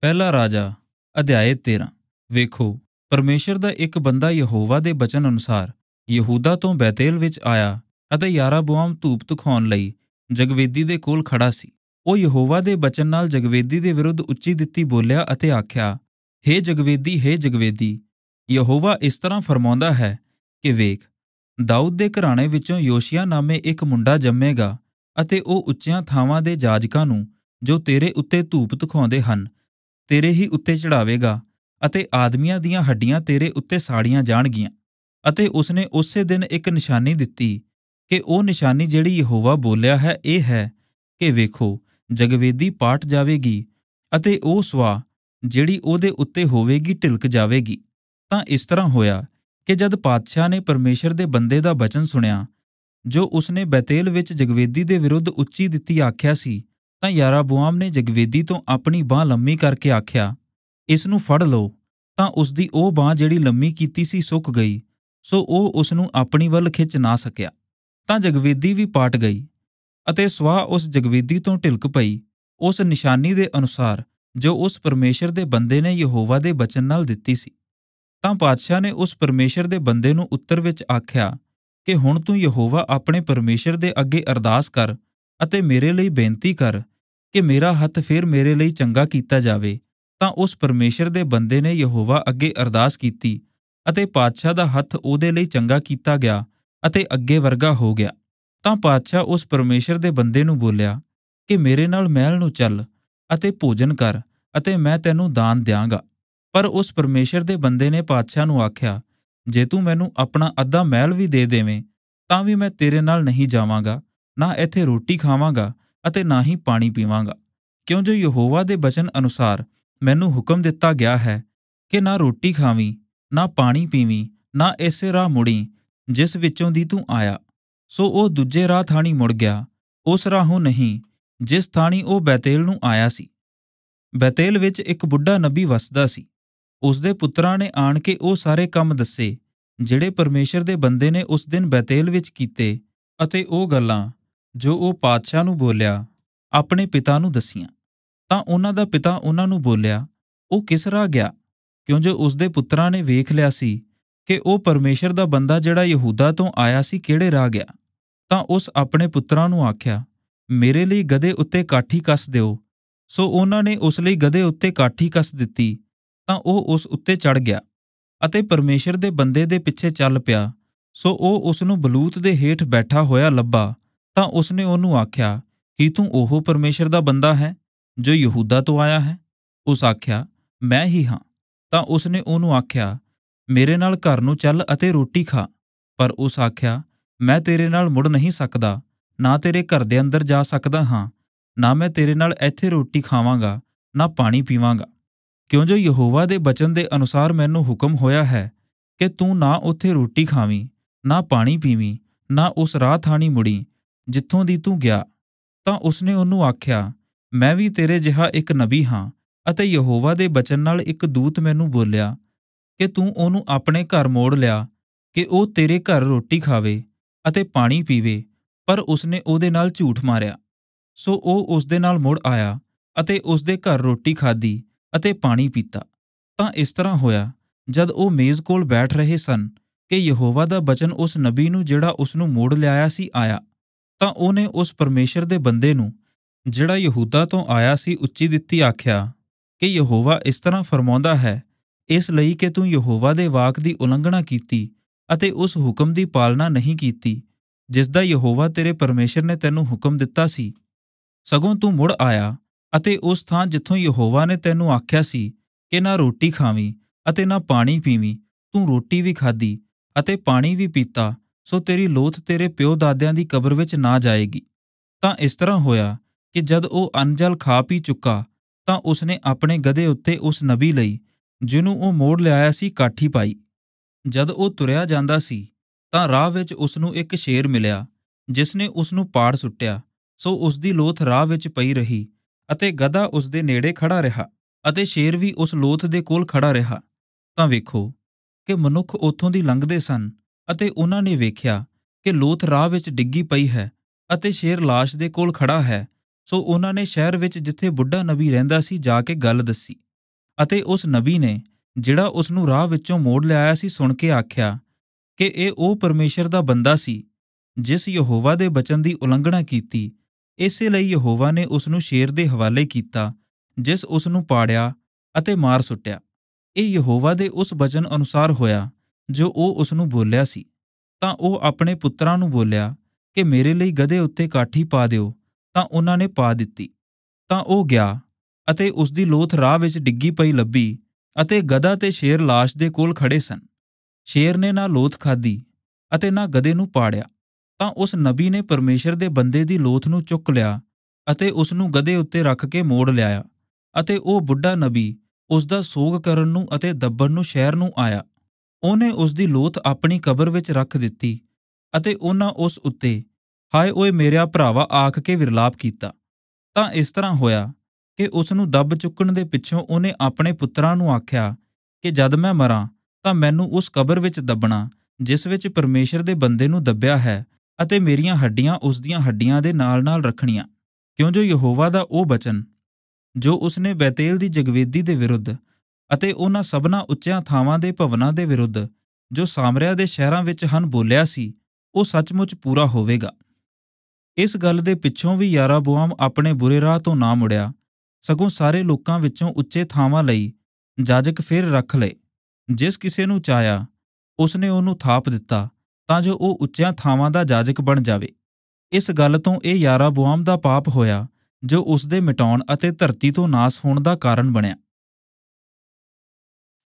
ਪਹਿਲਾ ਰਾਜਾ ਅਧਿਆਇ 13। ਵੇਖੋ, ਪਰਮੇਸ਼ਰ ਦਾ ਇੱਕ ਬੰਦਾ ਯਹੋਵਾ ਦੇ ਬਚਨ ਅਨੁਸਾਰ ਯਹੂਦਾ ਤੋਂ ਬੈਤੇਲ ਵਿੱਚ ਆਇਆ ਅਤੇ ਯਾਰਾਬੁਆਮ ਧੂਪ ਦਿਖਾਉਣ ਲਈ ਜਗਵੇਦੀ ਦੇ ਕੋਲ ਖੜਾ ਸੀ। ਉਹ ਯਹੋਵਾ ਦੇ ਬਚਨ ਨਾਲ ਜਗਵੇਦੀ ਦੇ ਵਿਰੁੱਧ ਉੱਚੀ ਦਿੱਤੀ ਬੋਲਿਆ ਅਤੇ ਆਖਿਆ, ਹੇ ਜਗਵੇਦੀ, ਹੇ ਜਗਵੇਦੀ, ਯਹੋਵਾ ਇਸ ਤਰ੍ਹਾਂ ਫਰਮਾਉਂਦਾ ਹੈ ਕਿ ਵੇਖ, ਦਾਊਦ ਦੇ ਘਰਾਣੇ ਵਿੱਚੋਂ ਯੋਸ਼ੀਆ ਨਾਮੇ ਇੱਕ ਮੁੰਡਾ ਜੰਮੇਗਾ ਅਤੇ ਉਹ ਉੱਚੀਆਂ ਥਾਵਾਂ ਦੇ ਜਾਜਕਾਂ ਨੂੰ ਜੋ ਤੇਰੇ ਉੱਤੇ ਧੂਪ ਦਿਖਾਉਂਦੇ ਹਨ ਤੇਰੇ ਹੀ ਉੱਤੇ ਚੜਾਵੇਗਾ ਅਤੇ ਆਦਮੀਆਂ ਦੀਆਂ ਹੱਡੀਆਂ ਤੇਰੇ ਉੱਤੇ ਸਾੜੀਆਂ ਜਾਣਗੀਆਂ। ਅਤੇ ਉਸਨੇ ਉਸੇ ਦਿਨ ਇੱਕ ਨਿਸ਼ਾਨੀ ਦਿੱਤੀ ਕਿ ਉਹ ਨਿਸ਼ਾਨੀ ਜਿਹੜੀ ਯਹੋਵਾ ਬੋਲਿਆ ਹੈ ਇਹ ਹੈ ਕਿ ਵੇਖੋ, ਜਗਵੇਦੀ ਪਾਟ ਜਾਵੇਗੀ ਅਤੇ ਉਹ ਸਵਾ ਜਿਹੜੀ ਉਹਦੇ ਉੱਤੇ ਹੋਵੇਗੀ ਢਿਲਕ ਜਾਵੇਗੀ। ਤਾਂ ਇਸ ਤਰ੍ਹਾਂ ਹੋਇਆ ਕਿ ਜਦ ਪਾਤਸ਼ਾਹ ਨੇ ਪਰਮੇਸ਼ਰ ਦੇ ਬੰਦੇ ਦਾ ਬਚਨ ਸੁਣਿਆ ਜੋ ਉਸਨੇ ਬੈਤੇਲ ਵਿੱਚ ਜਗਵੇਦੀ ਦੇ ਵਿਰੁੱਧ ਉੱਚੀ ਦਿੱਤੀ ਆਖਿਆ ਸੀ, ਤਾਂ ਯਾਰਾਬੁਆਮ ਨੇ ਜਗਵੇਦੀ ਤੋਂ ਆਪਣੀ ਬਾਂਹ ਲੰਮੀ ਕਰਕੇ ਆਖਿਆ, ਇਸ ਨੂੰ ਫੜ ਲਓ। ਤਾਂ ਉਸਦੀ ਉਹ ਬਾਂਹ ਜਿਹੜੀ ਲੰਮੀ ਕੀਤੀ ਸੀ ਸੁੱਕ ਗਈ, ਸੋ ਉਹ ਉਸਨੂੰ ਆਪਣੀ ਵੱਲ ਖਿੱਚ ਨਾ ਸਕਿਆ। ਤਾਂ ਜਗਵੇਦੀ ਵੀ ਪਾਟ ਗਈ ਅਤੇ ਸਵਾਹ ਉਸ ਜਗਵੇਦੀ ਤੋਂ ਢਿਲਕ ਪਈ ਉਸ ਨਿਸ਼ਾਨੀ ਦੇ ਅਨੁਸਾਰ ਜੋ ਉਸ ਪਰਮੇਸ਼ਰ ਦੇ ਬੰਦੇ ਨੇ ਯਹੋਵਾ ਦੇ ਬਚਨ ਨਾਲ ਦਿੱਤੀ ਸੀ। ਤਾਂ ਪਾਤਸ਼ਾਹ ਨੇ ਉਸ ਪਰਮੇਸ਼ਰ ਦੇ ਬੰਦੇ ਨੂੰ ਉੱਤਰ ਵਿੱਚ ਆਖਿਆ ਕਿ ਹੁਣ ਤੂੰ ਯਹੋਵਾ ਆਪਣੇ ਪਰਮੇਸ਼ਰ ਦੇ ਅੱਗੇ ਅਰਦਾਸ ਕਰ ਅਤੇ ਮੇਰੇ ਲਈ ਬੇਨਤੀ ਕਰ ਕਿ ਮੇਰਾ ਹੱਥ ਫੇਰ ਮੇਰੇ ਲਈ ਚੰਗਾ ਕੀਤਾ ਜਾਵੇ। ਤਾਂ ਉਸ ਪਰਮੇਸ਼ਰ ਦੇ ਬੰਦੇ ਨੇ ਯਹੋਵਾ ਅੱਗੇ ਅਰਦਾਸ ਕੀਤੀ ਅਤੇ ਪਾਤਸ਼ਾਹ ਦਾ ਹੱਥ ਉਹਦੇ ਲਈ ਚੰਗਾ ਕੀਤਾ ਗਿਆ ਅਤੇ ਅੱਗੇ ਵਰਗਾ ਹੋ ਗਿਆ। ਤਾਂ ਪਾਤਸ਼ਾਹ ਉਸ ਪਰਮੇਸ਼ਰ ਦੇ ਬੰਦੇ ਨੂੰ ਬੋਲਿਆ ਕਿ ਮੇਰੇ ਨਾਲ ਮਹਿਲ ਨੂੰ ਚੱਲ ਅਤੇ ਭੋਜਨ ਕਰ ਅਤੇ ਮੈਂ ਤੈਨੂੰ ਦਾਨ ਦਿਆਂਗਾ। ਪਰ ਉਸ ਪਰਮੇਸ਼ਰ ਦੇ ਬੰਦੇ ਨੇ ਪਾਤਸ਼ਾਹ ਨੂੰ ਆਖਿਆ, ਜੇ ਤੂੰ ਮੈਨੂੰ ਆਪਣਾ ਅੱਧਾ ਮਹਿਲ ਵੀ ਦੇ ਦੇਵੇਂ ਤਾਂ ਵੀ ਮੈਂ ਤੇਰੇ ਨਾਲ ਨਹੀਂ ਜਾਵਾਂਗਾ, ਨਾ ਇੱਥੇ ਰੋਟੀ ਖਾਵਾਂਗਾ ਅਤੇ ਨਾ ਹੀ ਪਾਣੀ ਪੀਵਾਂਗਾ। ਕਿਉਂ ਜੋ ਯਹੋਵਾ ਦੇ ਬਚਨ ਅਨੁਸਾਰ ਮੈਨੂੰ ਹੁਕਮ ਦਿੱਤਾ ਗਿਆ ਹੈ ਕਿ ਨਾ ਰੋਟੀ ਖਾਵੀਂ, ਨਾ ਪਾਣੀ ਪੀਵੀਂ, ਨਾ ਇਸੇ ਰਾਹ ਮੁੜੀ ਜਿਸ ਵਿੱਚੋਂ ਦੀ ਤੂੰ ਆਇਆ। ਸੋ ਉਹ ਦੂਜੇ ਰਾਹ ਥਾਣੀ ਮੁੜ ਗਿਆ, ਉਸ ਰਾਹੋਂ ਨਹੀਂ ਜਿਸ ਥਾਣੀ ਉਹ ਬੈਤੇਲ ਨੂੰ ਆਇਆ ਸੀ। ਬੈਤੇਲ ਵਿੱਚ ਇੱਕ ਬੁੱਢਾ ਨਬੀ ਵਸਦਾ ਸੀ। ਉਸਦੇ ਪੁੱਤਰਾਂ ਨੇ ਆਣ ਕੇ ਉਹ ਸਾਰੇ ਕੰਮ ਦੱਸੇ ਜਿਹੜੇ ਪਰਮੇਸ਼ਰ ਦੇ ਬੰਦੇ ਨੇ ਉਸ ਦਿਨ ਬੈਤੇਲ ਵਿੱਚ ਕੀਤੇ ਅਤੇ ਉਹ ਗੱਲਾਂ ਜੋ ਉਹ ਪਾਤਸ਼ਾਹ ਨੂੰ ਬੋਲਿਆ ਆਪਣੇ ਪਿਤਾ ਨੂੰ ਦੱਸੀਆਂ। ਤਾਂ ਉਹਨਾਂ ਦਾ ਪਿਤਾ ਉਹਨਾਂ ਨੂੰ ਬੋਲਿਆ, ਉਹ ਕਿਸ ਰਾਹ ਗਿਆ? ਕਿਉਂ ਜੋ ਉਸਦੇ ਪੁੱਤਰਾਂ ਨੇ ਵੇਖ ਲਿਆ ਸੀ ਕਿ ਉਹ ਪਰਮੇਸ਼ਰ ਦਾ ਬੰਦਾ ਜਿਹੜਾ ਯਹੂਦਾ ਤੋਂ ਆਇਆ ਸੀ ਕਿਹੜੇ ਰਾਹ ਗਿਆ। ਤਾਂ ਉਸ ਆਪਣੇ ਪੁੱਤਰਾਂ ਨੂੰ ਆਖਿਆ, ਮੇਰੇ ਲਈ ਗਧੇ ਉੱਤੇ ਕਾਠੀ ਕੱਸ ਦਿਓ। ਸੋ ਉਹਨਾਂ ਨੇ ਉਸ ਲਈ ਗਧੇ ਉੱਤੇ ਕਾਠੀ ਕੱਸ ਦਿੱਤੀ। ਤਾਂ ਉਹ ਉਸ ਉੱਤੇ ਚੜ੍ਹ ਗਿਆ ਅਤੇ ਪਰਮੇਸ਼ਰ ਦੇ ਬੰਦੇ ਦੇ ਪਿੱਛੇ ਚੱਲ ਪਿਆ। ਸੋ ਉਹ ਉਸਨੂੰ ਬਲੂਤ ਦੇ ਹੇਠ ਬੈਠਾ ਹੋਇਆ ਲੱਭਾ। ਤਾਂ ਉਸਨੇ ਉਹਨੂੰ ਆਖਿਆ, ਕੀ ਤੂੰ ਉਹ ਪਰਮੇਸ਼ਰ ਦਾ ਬੰਦਾ ਹੈ ਜੋ ਯਹੂਦਾ ਤੋਂ ਆਇਆ ਹੈ? ਉਸ ਆਖਿਆ, ਮੈਂ ਹੀ ਹਾਂ। ਤਾਂ ਉਸਨੇ ਉਹਨੂੰ ਆਖਿਆ, ਮੇਰੇ ਨਾਲ ਘਰ ਨੂੰ ਚੱਲ ਅਤੇ ਰੋਟੀ ਖਾ। ਪਰ ਉਸ ਆਖਿਆ, ਮੈਂ ਤੇਰੇ ਨਾਲ ਮੁੜ ਨਹੀਂ ਸਕਦਾ, ਨਾ ਤੇਰੇ ਘਰ ਦੇ ਅੰਦਰ ਜਾ ਸਕਦਾ ਹਾਂ, ਨਾ ਮੈਂ ਤੇਰੇ ਨਾਲ ਇੱਥੇ ਰੋਟੀ ਖਾਵਾਂਗਾ, ਨਾ ਪਾਣੀ ਪੀਵਾਂਗਾ। ਕਿਉਂ ਜੋ ਯਹੋਵਾ ਦੇ ਬਚਨ ਦੇ ਅਨੁਸਾਰ ਮੈਨੂੰ ਹੁਕਮ ਹੋਇਆ ਹੈ ਕਿ ਤੂੰ ਨਾ ਉੱਥੇ ਰੋਟੀ ਖਾਵੀਂ, ਨਾ ਪਾਣੀ ਪੀਵੀਂ, ਨਾ ਉਸ ਰਾਹ ਥਾਣੀ ਮੁੜੀ ਜਿੱਥੋਂ ਦੀ ਤੂੰ ਗਿਆ। ਤਾਂ ਉਸਨੇ ਉਹਨੂੰ ਆਖਿਆ, ਮੈਂ ਵੀ ਤੇਰੇ ਜਿਹਾ ਇੱਕ ਨਬੀ ਹਾਂ ਅਤੇ ਯਹੋਵਾ ਦੇ ਬਚਨ ਨਾਲ ਇੱਕ ਦੂਤ ਮੈਨੂੰ ਬੋਲਿਆ ਕਿ ਤੂੰ ਉਹਨੂੰ ਆਪਣੇ ਘਰ ਮੋੜ ਲਿਆ ਕਿ ਉਹ ਤੇਰੇ ਘਰ ਰੋਟੀ ਖਾਵੇ ਅਤੇ ਪਾਣੀ ਪੀਵੇ। ਪਰ ਉਸਨੇ ਉਹਦੇ ਨਾਲ ਝੂਠ ਮਾਰਿਆ। ਸੋ ਉਹ ਉਸਦੇ ਨਾਲ ਮੁੜ ਆਇਆ ਅਤੇ ਉਸਦੇ ਘਰ ਰੋਟੀ ਖਾਧੀ ਅਤੇ ਪਾਣੀ ਪੀਤਾ। ਤਾਂ ਇਸ ਤਰ੍ਹਾਂ ਹੋਇਆ ਜਦ ਉਹ ਮੇਜ਼ ਕੋਲ ਬੈਠ ਰਹੇ ਸਨ ਕਿ ਯਹੋਵਾ ਦਾ ਬਚਨ ਉਸ ਨਬੀ ਨੂੰ ਜਿਹੜਾ ਉਸਨੂੰ ਮੋੜ ਲਿਆਇਆ ਸੀ ਆਇਆ। ਤਾਂ ਉਹਨੇ ਉਸ ਪਰਮੇਸ਼ਰ ਦੇ ਬੰਦੇ ਨੂੰ ਜਿਹੜਾ ਯਹੂਦਾ ਤੋਂ ਆਇਆ ਸੀ ਉੱਚੀ ਦਿੱਤੀ ਆਖਿਆ ਕਿ ਯਹੋਵਾ ਇਸ ਤਰ੍ਹਾਂ ਫਰਮਾਉਂਦਾ ਹੈ, ਇਸ ਲਈ ਕਿ ਤੂੰ ਯਹੋਵਾ ਦੇ ਵਾਕ ਦੀ ਉਲੰਘਣਾ ਕੀਤੀ ਅਤੇ ਉਸ ਹੁਕਮ ਦੀ ਪਾਲਣਾ ਨਹੀਂ ਕੀਤੀ ਜਿਸ ਦਾ ਯਹੋਵਾ ਤੇਰੇ ਪਰਮੇਸ਼ਰ ਨੇ ਤੈਨੂੰ ਹੁਕਮ ਦਿੱਤਾ ਸੀ। ਸਗੋਂ ਤੂੰ ਮੁੜ ਆਇਆ ਅਤੇ ਉਸ ਥਾਂ ਜਿੱਥੋਂ ਯਹੋਵਾ ਨੇ ਤੈਨੂੰ ਆਖਿਆ ਸੀ ਕਿ ਨਾ ਰੋਟੀ ਖਾਵੀਂ ਅਤੇ ਨਾ ਪਾਣੀ ਪੀਵੀਂ, ਤੂੰ ਰੋਟੀ ਵੀ ਖਾਧੀ ਅਤੇ ਪਾਣੀ ਵੀ ਪੀਤਾ। ਸੋ ਤੇਰੀ ਲੋਥ ਤੇਰੇ ਪਿਓ ਦਾਦਿਆਂ ਦੀ ਕਬਰ ਵਿੱਚ ਨਾ ਜਾਏਗੀ। ਤਾਂ ਇਸ ਤਰ੍ਹਾਂ ਹੋਇਆ ਕਿ ਜਦ ਉਹ ਅੰਨ ਜਲ ਖਾ ਪੀ ਚੁੱਕਾ ਤਾਂ ਉਸਨੇ ਆਪਣੇ ਗਧੇ ਉੱਤੇ ਉਸ ਨਬੀ ਲਈ ਜਿਹਨੂੰ ਉਹ ਮੋੜ ਲਿਆਇਆ ਸੀ ਕਾਠੀ ਪਾਈ। ਜਦ ਉਹ ਤੁਰਿਆ ਜਾਂਦਾ ਸੀ ਤਾਂ ਰਾਹ ਵਿੱਚ ਉਸਨੂੰ ਇੱਕ ਸ਼ੇਰ ਮਿਲਿਆ ਜਿਸਨੇ ਉਸਨੂੰ ਪਾੜ ਸੁੱਟਿਆ। ਸੋ ਉਸਦੀ ਲੋਥ ਰਾਹ ਵਿੱਚ ਪਈ ਰਹੀ ਅਤੇ ਗਧਾ ਉਸਦੇ ਨੇੜੇ ਖੜਾ ਰਿਹਾ ਅਤੇ ਸ਼ੇਰ ਵੀ ਉਸ ਲੋਥ ਦੇ ਕੋਲ ਖੜਾ ਰਿਹਾ। ਤਾਂ ਵੇਖੋ ਕਿ ਮਨੁੱਖ ਉੱਥੋਂ ਦੀ ਲੰਘਦੇ ਸਨ ਅਤੇ ਉਹਨਾਂ ਨੇ ਵੇਖਿਆ ਕਿ ਲੋਥ ਰਾਹ ਵਿੱਚ ਡਿੱਗੀ ਪਈ ਹੈ ਅਤੇ ਸ਼ੇਰ ਲਾਸ਼ ਦੇ ਕੋਲ ਖੜਾ ਹੈ। ਸੋ ਉਹਨਾਂ ਨੇ ਸ਼ਹਿਰ ਵਿੱਚ ਜਿੱਥੇ ਬੁੱਢਾ ਨਬੀ ਰਹਿੰਦਾ ਸੀ ਜਾ ਕੇ ਗੱਲ ਦੱਸੀ। ਅਤੇ ਉਸ ਨਬੀ ਨੇ ਜਿਹੜਾ ਉਸ ਨੂੰ ਰਾਹ ਵਿੱਚੋਂ ਮੋੜ ਲਿਆਇਆ ਸੀ ਸੁਣ ਕੇ ਆਖਿਆ ਕਿ ਇਹ ਉਹ ਪਰਮੇਸ਼ਰ ਦਾ ਬੰਦਾ ਸੀ ਜਿਸ ਯਹੋਵਾ ਦੇ ਬਚਨ ਦੀ ਉਲੰਘਣਾ ਕੀਤੀ। ਇਸੇ ਲਈ ਯਹੋਵਾ ਨੇ ਉਸ ਨੂੰ ਸ਼ੇਰ ਦੇ ਹਵਾਲੇ ਕੀਤਾ, ਜਿਸ ਉਸ ਨੂੰ ਪਾੜਿਆ ਅਤੇ ਮਾਰ ਸੁੱਟਿਆ। ਇਹ ਯਹੋਵਾ ਦੇ ਉਸ ਬਚਨ ਅਨੁਸਾਰ ਹੋਇਆ ਜੋ ਉਹ ਉਸ ਨੂੰ ਬੋਲਿਆ ਸੀ। ਤਾਂ ਉਹ ਆਪਣੇ ਪੁੱਤਰਾਂ ਨੂੰ ਬੋਲਿਆ ਕਿ ਮੇਰੇ ਲਈ ਗਧੇ ਉੱਤੇ ਕਾਠੀ ਪਾ ਦਿਓ, ਤਾਂ ਉਹਨਾਂ ਨੇ ਪਾ ਦਿੱਤੀ। ਤਾਂ ਉਹ ਗਿਆ ਅਤੇ ਉਸ ਦੀ ਲੋਥ ਰਾਹ ਵਿੱਚ ਡਿੱਗੀ ਪਈ ਲੱਭੀ ਅਤੇ ਗਧਾ ਤੇ ਸ਼ੇਰ ਲਾਸ਼ ਦੇ ਕੋਲ ਖੜੇ ਸਨ। ਸ਼ੇਰ ਨੇ ਨਾ ਲੋਥ ਖਾਧੀ ਅਤੇ ਨਾ ਗਧੇ ਨੂੰ ਪਾੜਿਆ। ਤਾਂ ਉਸ ਨਬੀ ਨੇ ਪਰਮੇਸ਼ਰ ਦੇ ਬੰਦੇ ਦੀ ਲੋਥ ਨੂੰ ਚੁੱਕ ਲਿਆ ਅਤੇ ਉਸ ਨੂੰ ਗਧੇ ਉੱਤੇ ਰੱਖ ਕੇ ਮੋੜ ਲਿਆਇਆ। ਅਤੇ ਉਹ ਬੁੱਢਾ ਨਬੀ ਉਸ ਦਾ ਸੋਗ ਕਰਨ ਨੂੰ ਅਤੇ ਦੱਬਣ ਨੂੰ ਸ਼ਹਿਰ ਨੂੰ ਆਇਆ। ਉਹਨੇ ਉਸ ਦੀ ਲੋਥ ਆਪਣੀ ਕਬਰ ਵਿੱਚ ਰੱਖ ਦਿੱਤੀ ਅਤੇ ਉਹਨਾਂ ਉਸ ਉੱਤੇ ਹਾਏ ਓਏ ਮੇਰਿਆ ਭਰਾਵਾ ਆਖ ਕੇ ਵਿਰਲਾਪ ਕੀਤਾ। ਤਾਂ ਇਸ ਤਰ੍ਹਾਂ ਹੋਇਆ ਕਿ ਉਸ ਨੂੰ ਦੱਬ ਚੁੱਕਣ ਦੇ ਪਿੱਛੋਂ ਉਹਨੇ ਆਪਣੇ ਪੁੱਤਰਾਂ ਨੂੰ ਆਖਿਆ ਕਿ ਜਦ ਮੈਂ ਮਰਾਂ ਤਾਂ ਮੈਨੂੰ ਉਸ ਕਬਰ ਵਿੱਚ ਦੱਬਣਾ ਜਿਸ ਵਿੱਚ ਪਰਮੇਸ਼ਰ ਦੇ ਬੰਦੇ ਨੂੰ ਦੱਬਿਆ ਹੈ, ਅਤੇ ਮੇਰੀਆਂ ਹੱਡੀਆਂ ਉਸ ਦੀਆਂ ਹੱਡੀਆਂ ਦੇ ਨਾਲ-ਨਾਲ ਰੱਖਣੀਆਂ, ਕਿਉਂ ਜੋ ਯਹੋਵਾ ਦਾ ਉਹ ਬਚਨ ਜੋ ਉਸਨੇ ਬੈਤੇਲ ਦੀ ਜਗਵੇਦੀ ਦੇ ਵਿਰੁੱਧ ਅਤੇ ਉਹਨਾਂ ਸਭਨਾਂ ਉੱਚਿਆਂ ਥਾਵਾਂ ਦੇ ਭਵਨਾਂ ਦੇ ਵਿਰੁੱਧ ਜੋ ਸਾਮਰਿਆ ਦੇ ਸ਼ਹਿਰਾਂ ਵਿੱਚ ਹਨ ਬੋਲਿਆ ਸੀ, ਉਹ ਸੱਚਮੁੱਚ ਪੂਰਾ ਹੋਵੇਗਾ। ਇਸ ਗੱਲ ਦੇ ਪਿੱਛੋਂ ਵੀ ਯਾਰਾਬੋਆਮ ਆਪਣੇ ਬੁਰੇ ਰਾਹ ਤੋਂ ਨਾ ਮੁੜਿਆ, ਸਗੋਂ ਸਾਰੇ ਲੋਕਾਂ ਵਿੱਚੋਂ ਉੱਚੇ ਥਾਵਾਂ ਲਈ ਜਾਜਕ ਫਿਰ ਰੱਖ ਲਏ। ਜਿਸ ਕਿਸੇ ਨੂੰ ਚਾਹਿਆ ਉਸਨੇ ਉਹਨੂੰ ਥਾਪ ਦਿੱਤਾ ਤਾਂ ਜੋ ਉਹ ਉੱਚਿਆਂ ਥਾਵਾਂ ਦਾ ਜਾਜਕ ਬਣ ਜਾਵੇ। ਇਸ ਗੱਲ ਤੋਂ ਇਹ ਯਾਰਾਬੋਆਮ ਦਾ ਪਾਪ ਹੋਇਆ ਜੋ ਉਸ ਦੇ ਮਿਟਾਉਣ ਅਤੇ ਧਰਤੀ ਤੋਂ ਨਾਸ ਹੋਣ ਦਾ ਕਾਰਨ ਬਣਿਆ।